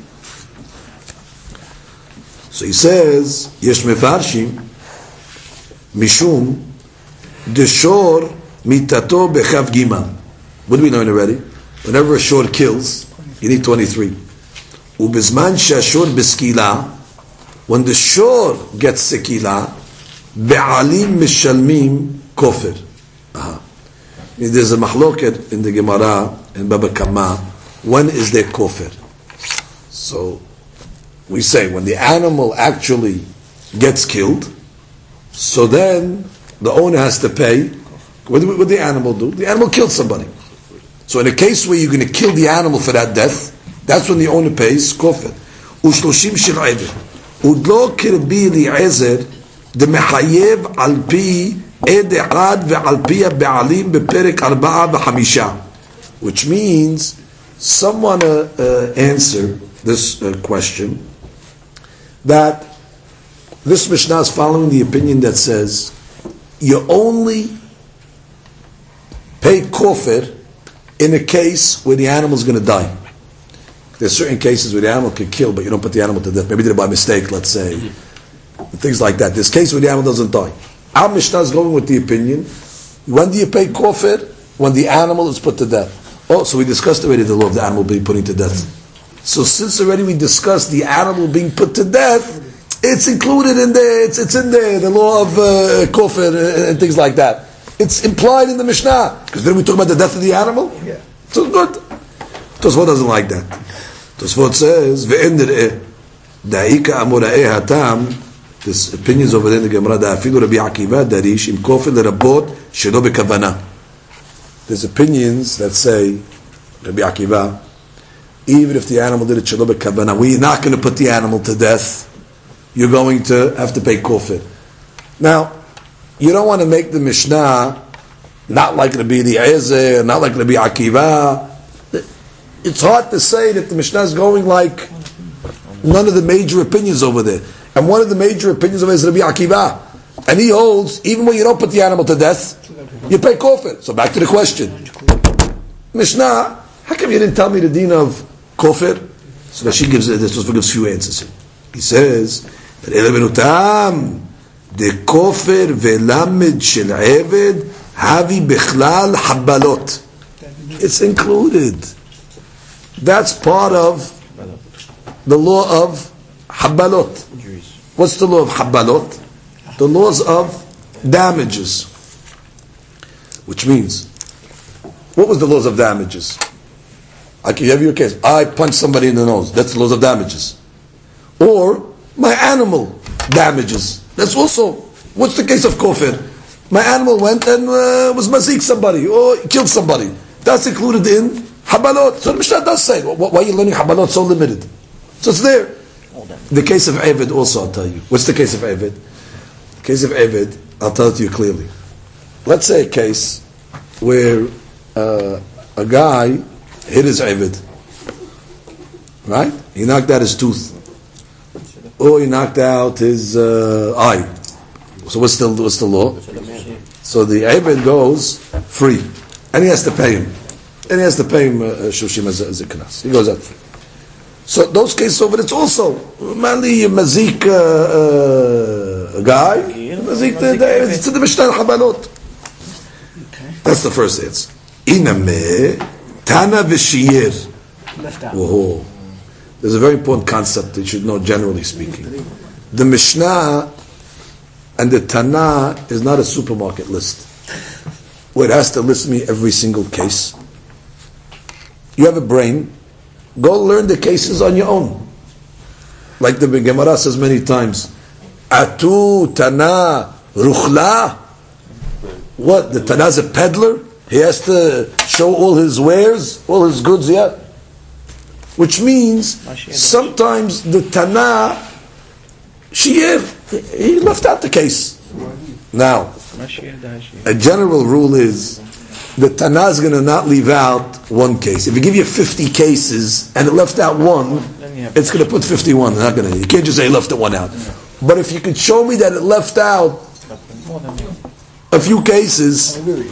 So he says, yesh mefarshim mishum deshor mitato bechav gima. What do we learn already? Whenever a shor kills, you need 23. Ubizman shashor beskila, when the shor gets sekila, be'alim mishalmim kofir. There's a mahloket in the Gemara in Baba Kama. When is there kofir? So we say when the animal actually gets killed, so then the owner has to pay. What did the animal do? The animal killed somebody. So in a case where you're going to kill the animal for that death, that's when the owner pays kofir. Ushloshim shel eved. Udlo kirbi li'ezer demechayev al pi ed ad ve'al pi be'alim beperek 4 ו5. Which means someone answer this question that this Mishnah is following the opinion that says you only pay kofir in a case where the animal is going to die. There's certain cases where the animal can kill, but you don't put the animal to death. Maybe they did it by mistake, let's say. Things like that. There's cases where the animal doesn't die. Our Mishnah is going with the opinion, when do you pay kofir? When the animal is put to death. Oh, so we discussed already the law of the animal being put to death. So since already we discussed the animal being put to death, it's included in there, it's in there, the law of kofir and things like that. It's implied in the Mishnah. Because then we talk about the death of the animal? Yeah. So good. Tosfot doesn't like that. Tosfot says, Ve'en dir'eh, da'ika amora'eh hatam, this opinion is over there in the Gemara, da'afilu Rabbi Akiva, darish, im kofir l'rabot, shelo bekavana. There's opinions that say, Rabbi Akiva, even if the animal did it shelo bekavana, we're not going to put the animal to death, you're going to have to pay kofir. Now, you don't want to make the Mishnah not like Rabbi Eliezer, not like Rabbi Akiva. It's hard to say that the Mishnah is going like none of the major opinions over there. And one of the major opinions over there is Rabbi Akiva. And he holds, even when you don't put the animal to death, you pay kofir. So back to the question. Mishnah, how come you didn't tell me the deen of kofir? So that she gives few answers here. He says, the kofir velamed shel eved havi bechlal habalot. It's included. That's part of the law of habalot. What's the law of habalot? The laws of damages. Which means, what was the laws of damages? I can have your case. I punched somebody in the nose. That's the laws of damages. Or my animal damages. That's also, what's the case of kofir? My animal went and was mazik somebody, or killed somebody. That's included in habalot. So the Mishnah does say, why are you learning habalot so limited? So it's there. The case of Eved also, I'll tell you. What's the case of Eved? The case of Eved, I'll tell it to you clearly. Let's say a case where a guy hit his Eved. Right? He knocked out his tooth. Or he knocked out his eye. So what's the law? So the Eved goes free. And he has to pay him. And he has to pay him Shushim as a knas. He goes out free. So those cases over, it's also mainly mazik a guy, mazik it's the Mishnah Habalot. That's the first answer. Iname Tana v'shiyir. Whoa. There's a very important concept that you should know, generally speaking. The Mishnah and the Tana is not a supermarket list where it has to list me every single case. You have a brain, go learn the cases on your own. Like the Gemara says many times, Atu Tana Ruchla. What? The Tana is a peddler? He has to show all his wares, all his goods, yeah? Which means sometimes the Tana Shir, he left out the case. Now, a general rule is the Tana is going to not leave out one case. If you give you 50 cases and it left out one, it's going to put 51. Not going to. You can't just say left one out. But if you could show me that it left out a few cases, you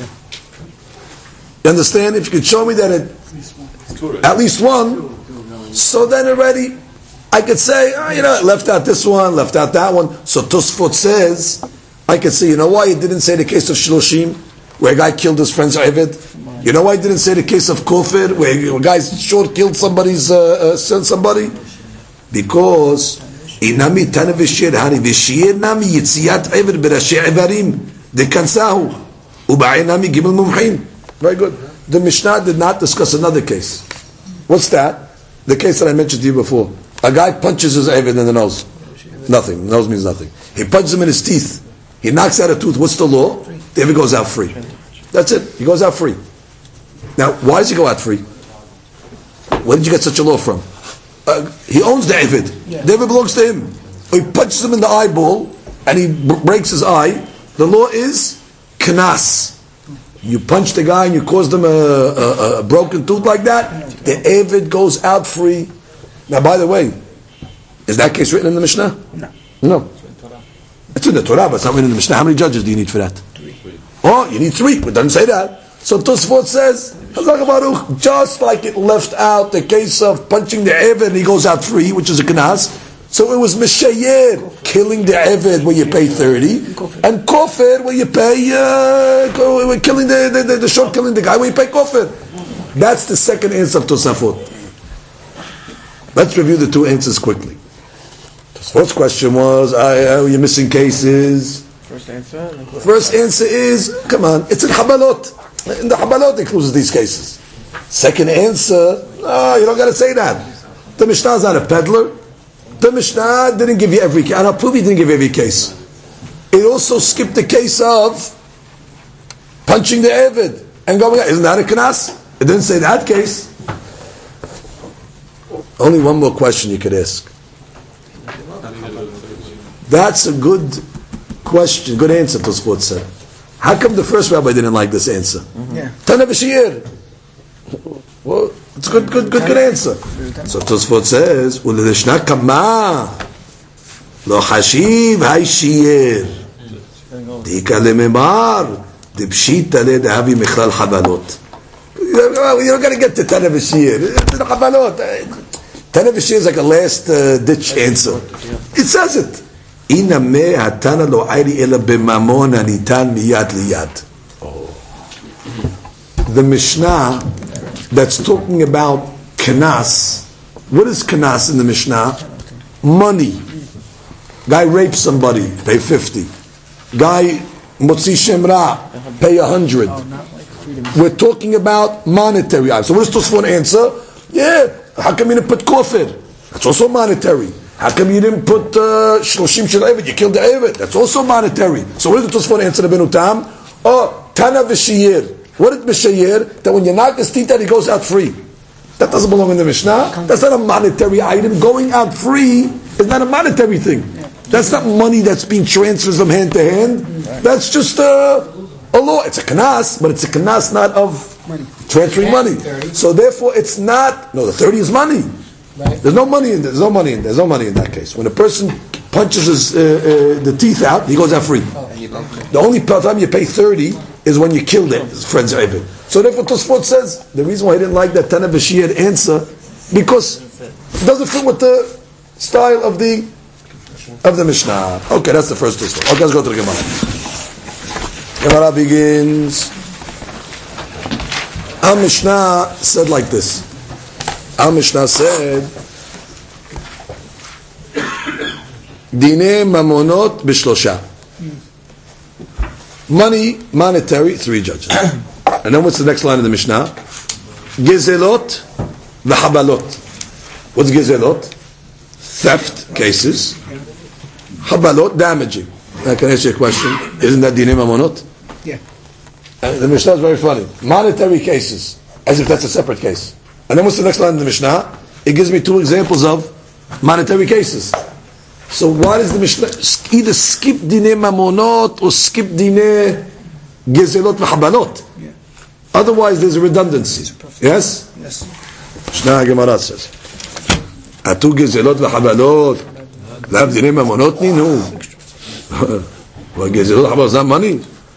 understand? If you could show me that it at least one, so then already I could say, it left out this one, left out that one. So Tosfot says, I could say, you know why he didn't say the case of Shloshim, where a guy killed his friend's Eved? You know why he didn't say the case of Kofir, where a guy short killed somebody's somebody? Because Inami Tana Vishir Hani Vishir Nami Yitziyat Eved Berashi Evarim Dekansahu Ubai Nami Gimel Mumhim. Very good. The Mishnah did not discuss another case. What's that? The case that I mentioned to you before. A guy punches his Eved in the nose. Nothing. Nose means nothing. He punches him in his teeth. He knocks out a tooth. What's the law? The Eved goes out free. That's it. He goes out free. Now, why does he go out free? Where did you get such a law from? He owns the Eved. Yeah. The Eved belongs to him. He punches him in the eyeball and he breaks his eye. The law is knas. You punch the guy and you cause them a broken tooth like that, the Eved goes out free. Now, by the way, is that case written in the Mishnah? No. It's in the Torah, but it's not written in the Mishnah. How many judges do you need for that? 3. Oh, you need 3, but it doesn't say that. So Tosfot says, just like it left out the case of punching the Eved and he goes out free, which is a knas, so it was Mishayer, killing the Eved where you pay 30, and Kofir where you pay, killing the short killing the guy where you pay Kofir. That's the second answer of Tosafot. Let's review the 2 answers quickly. Tosafot's question was, you're missing cases. First answer is, come on, it's in Habalot. In the Habalot includes these cases. Second answer, you don't got to say that. The Mishnah is not a peddler. The Mishnah didn't give you every case. And I'll prove he didn't give you every case. It also skipped the case of punching the Eved and going, isn't that a knas? It didn't say that case. Only one more question you could ask. That's a good question, good answer, Tosfot said. How come the first rabbi didn't like this answer? Tana B'Shir. Well, it's a good answer. So Tosfot says, "U'lishna kama lo hashiv hayshir dika lememar dipshita le dahavi michlal habalot." You're going to get to Tana B'Shir. The habalot. Tana B'Shir is like a last ditch answer. It says it. Iname hatana lo ayri ela b'mamon anitan miyad liyad. The Mishnah that's talking about knas. What is knas in the Mishnah? Money. Guy rapes somebody, pay 50. Guy motzi shemra, pay 100. We're talking about monetary items. So what does Tosfot answer? Yeah, how come you didn't put kofir? That's also monetary. How come you didn't put shloshim shel Eved? You killed the Eved. That's also monetary. So what did the Tosfot answer to Benu Tam? Oh, Tana V'Shiyir. What did B'Shiyir? That when you knock his teeth out, he goes out free. That doesn't belong in the Mishnah. That's not a monetary item. Going out free is not a monetary thing. That's not money that's being transferred from hand to hand. That's just a law. It's a knas, but it's a knas not of transferring money. So therefore, it's not. No, the 30 is money. There's no money in there. There's no money in that case. When a person punches the teeth out, he goes out free. The only time you pay 30 is when you killed it. His friends are Eved. So therefore, Tosfot says the reason why he didn't like that Tana B'Shiyad answer because it doesn't fit with the style of the Mishnah. Okay, that's the first Tosfot. Okay, let's go to the Gemara. Gemara begins. Our Mishnah said like this. Our Mishnah said, Dine mamonot b'shlosha. Money, monetary, 3 judges. And then what's the next line of the Mishnah? Gezelot v'habalot. What's gezelot? Theft cases. Habalot, damaging. Now, can I ask you a question? Isn't that Dine mamonot? Yeah. The Mishnah is very funny. Monetary cases, as if that's a separate case. And then what's the next line in the Mishnah? It gives me 2 examples of monetary cases. So why does the Mishnah either skip Dine Mamonot or skip Dine Gezelot v'Habalot? Yeah. Otherwise there's a redundancy. Yes? Yes. Mishnah Gemara says. Atu gezelot v'chabalot. Lav dinei mamonot ninu. Well, gezelot v'chabalot is not money.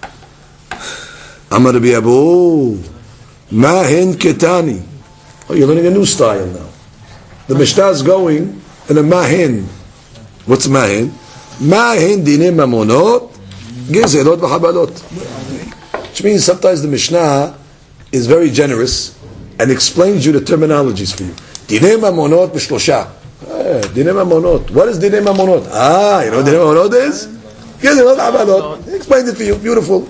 Amar Rabbi Abu, Mahin Ketani. Oh, you're learning a new style now. The Mishnah is going in a Mahin. What's Mahin? Mahin dinei mamonot, gezelot v'chabalot. Which means sometimes the Mishnah is very generous and explains you the terminologies for you. Dinei mamonot b'shlosha. Dinei mamonot. What is dinei mamonot? You know what dinei mamonot is? Gezelot v'chabalot. He explained it for you. Beautiful.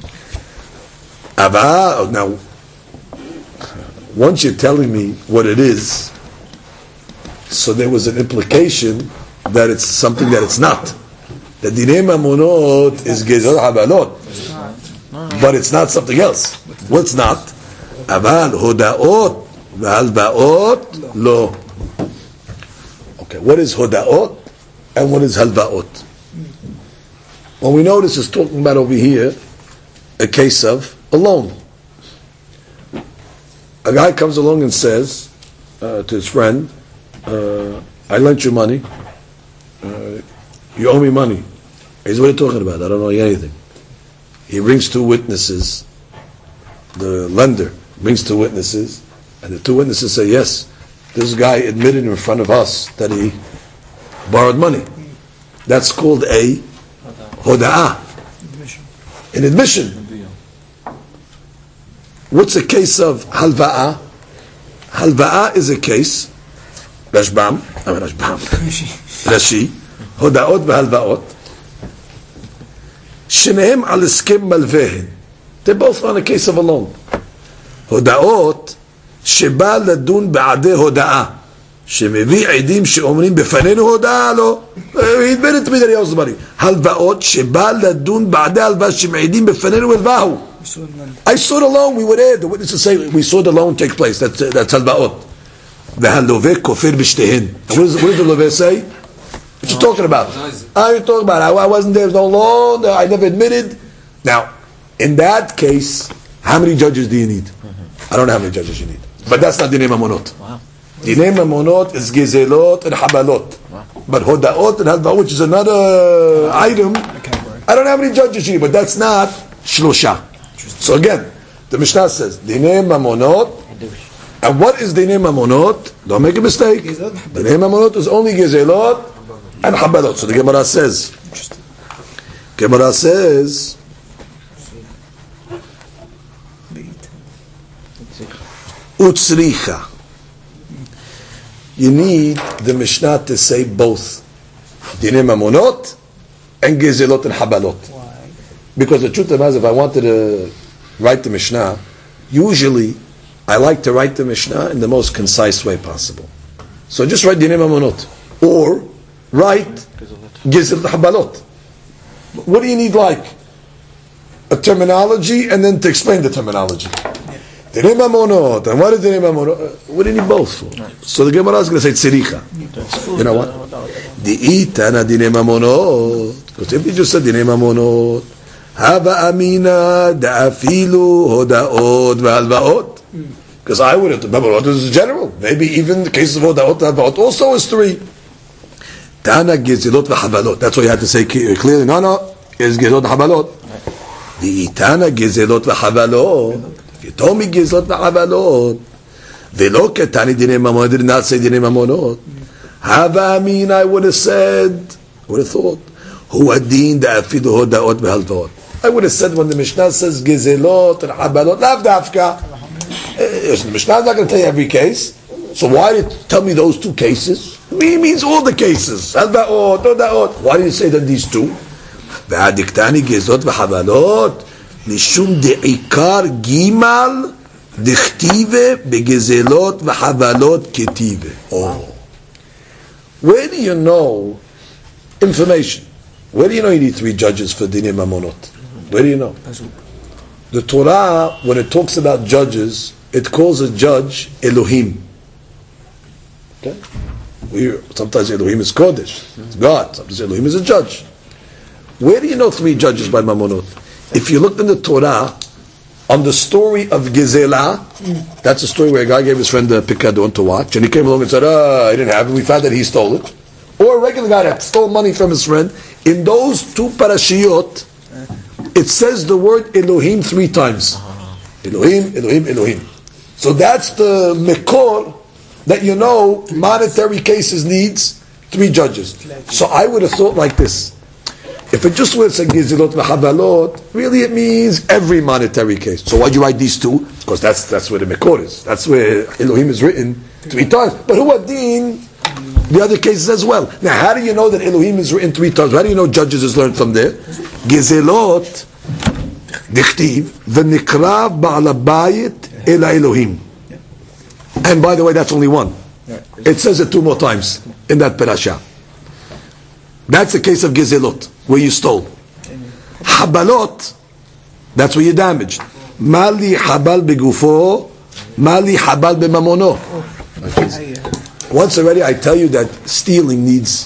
Now, once you're telling me what it is, so there was an implication that it's something that it's not. The dinei mamonot is gezelot habalot, but it's not something else. What's not? Aval hodaot v'halvaot lo. Okay, what is hodaot and what is halvaot? Well, we know this is talking about over here a case of a loan. A guy comes along and says to his friend, I lent you money, you owe me money. He says, what are you talking about? I don't owe you anything. He brings two witnesses. The lender brings two witnesses, and the two witnesses say, yes, this guy admitted in front of us that he borrowed money. That's called a hoda'ah, an admission. What's a case of halva'ah? Halva'ah is a case, Rashi, hoda'ot v'halva'ot, shenehem al iskem malvehen. They're both on a case of a loan. Hoda'ot, sheba ladun ba'adeh hoda'ah, שמביא עדים שאומרים בפנינו הודעה לו, he admitted to me that he owes the money. הלוואות שבא לדון בעדי הלוואה שמעידים בפנינו הלווהו. I saw the loan, we would add, the witnesses say, we saw the loan take place, that's הלוואות. והלווה כופר בשתיהן. And what does the לווה say? What you talking about? You're talking about, I wasn't there, no loan, I never admitted. Now, in that case, how many judges do you need? I don't know how many judges you need. But that's not dinei mamonot. Dinei mamonot is gezelot and habalot. But hodaot and halvaot, which is another item, I don't know how many judges you need, but that's not shlosha. So again, the Mishnah says, dinei mamonot, and what is dinei mamonot? Don't make a mistake. Dinei mamonot is only gezelot and habalot. So the Gemara says, utzricha. You need the Mishnah to say both dinei mamonot and gezelot and habalot. Why? Because the truth of the matter is, if I wanted to write the Mishnah, usually I like to write the Mishnah in the most concise way possible. So just write dinei mamonot or write gezelot and habalot. What do you need, like a terminology and then to explain the terminology? Dinei mamonot, and what is dinei mamonot? What do you need both for? So the Gemara is going to say tziricha. You know what? Di'itana dinei mamonot. Because if you just said dinei mamonot, hava amina da'afilu hodaot v'halvaot. Because I would have, mamonot is general. Maybe even the case of hodaot and halvaot also is three. Tana gezelot v'habalot. That's why you had to say clearly. No, it's gezelot v'habalot. Di'itana gezelot v'habalot. If you told me gezelot v'habalot, v'lo ketani dinei mamonot, I did not say dinei mamonot. Hava amin, I would have said, thought, hu adin da'afidu hodaot v'halvaot. I would have said when the Mishnah says gezelot and habalot, lav dafka. The Mishnah is not going to tell you every case. So why did you tell me those two cases? He means all the cases. Halvaot, hodaot. Why did you say that these two? V'adiktani gezelot v'habalot. משום דעיקר גימל דכתיבה בגזלות וחבלות כתיבה. Where do you know information? Where do you know you need three judges for dinei mamonot? Where do you know? The Torah, when it talks about judges, it calls a judge Elohim. Okay? Sometimes Elohim is Kodesh, it's God. Sometimes Elohim is a judge. Where do you know three judges by mamonot? If you look in the Torah, on the story of Gizela. That's a story where a guy gave his friend a picadon to watch, and he came along and said, he didn't have it. We found that he stole it. Or a regular guy that stole money from his friend. In those two parashiyot, it says the word Elohim 3 times. Elohim, Elohim, Elohim. So that's the mekor that you know monetary cases needs 3 judges. So I would have thought like this. If it just was a gizilot v'habalot, really it means every monetary case. So why'd you write these 2? Because that's where the mekor is. That's where Elohim is written 3 times. But hu adin, the other cases as well. Now how do you know that Elohim is written 3 times? How do you know judges is learned from there? Gizilot dichtiv v'nikrav ba'al habayit ela Elohim. And by the way, that's only 1. It says it 2 more times in that parasha. That's the case of Gizilot, where you stole. Habalot, that's where you damaged. Mali habal begufo, mali habal bemamono. Once already, I tell you that stealing needs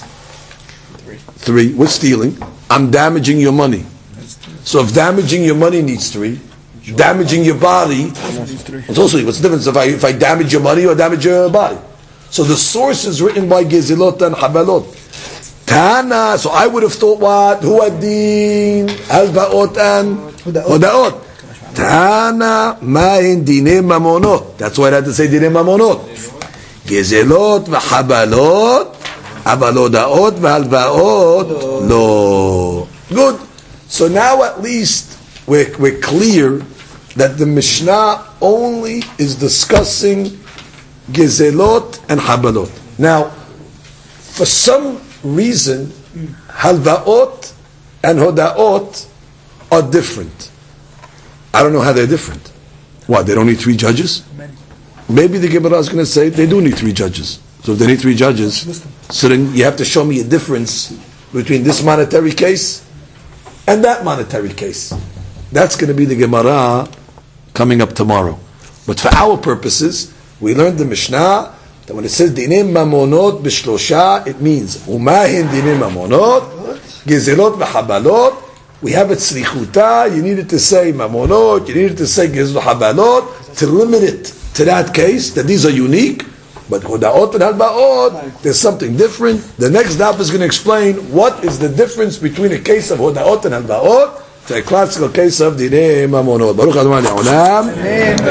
3. What's stealing? I'm damaging your money. So if damaging your money needs 3, damaging your body, it's also, what's the difference if I damage your money or damage your body? So the source is written by Gizilot and Habalot. Tana, so I would have thought what? Hu adin, halvaot and hodaot. Tana, ma'in dine mamonot. That's why I had to say dine mamonot. Gizilot v'habalot, avalodaot v'halvaot, lo. Good. So now at least we're clear that the Mishnah only is discussing Gezelot and Habalot. Now, for some reason, Halvaot and Hodaot are different. I don't know how they're different. What, they don't need 3 judges? Maybe the Gemara is going to say they do need 3 judges. So if they need 3 judges, so then you have to show me a difference between this monetary case and that monetary case. That's going to be the Gemara coming up tomorrow. But for our purposes, we learned the Mishnah that when it says dinim mamonot b'shlosha, it means umahin dinim mamonot, gezelot v'habalot. We have it tzrichuta. You needed to say mamonot. You needed to say gezelot habalot to limit it to that case that these are unique. But hodaot and halbaot, there's something different. The next daf is going to explain what is the difference between a case of hodaot and halbaot to a classical case of dinim mamonot. Baruch Adonai Le'olam.